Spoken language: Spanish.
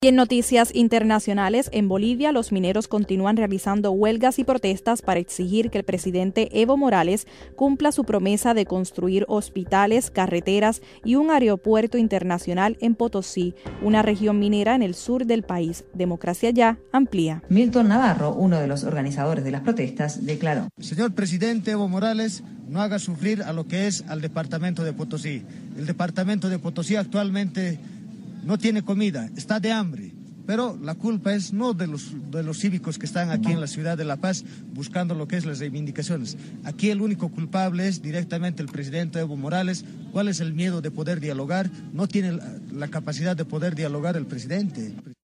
Y en noticias internacionales, en Bolivia los mineros continúan realizando huelgas y protestas para exigir que el presidente Evo Morales cumpla su promesa de construir hospitales, carreteras y un aeropuerto internacional en Potosí, una región minera en el sur del país. Democracia Ya amplía. Milton Navarro, uno de los organizadores de las protestas, declaró: Señor presidente Evo Morales, no haga sufrir a lo que es al departamento de Potosí. El departamento de Potosí actualmente no tiene comida, está de hambre, pero la culpa es no de los cívicos que están aquí en la ciudad de La Paz buscando lo que es las reivindicaciones. Aquí el único culpable es directamente el presidente Evo Morales. ¿Cuál es el miedo de poder dialogar? No tiene la capacidad de poder dialogar el presidente.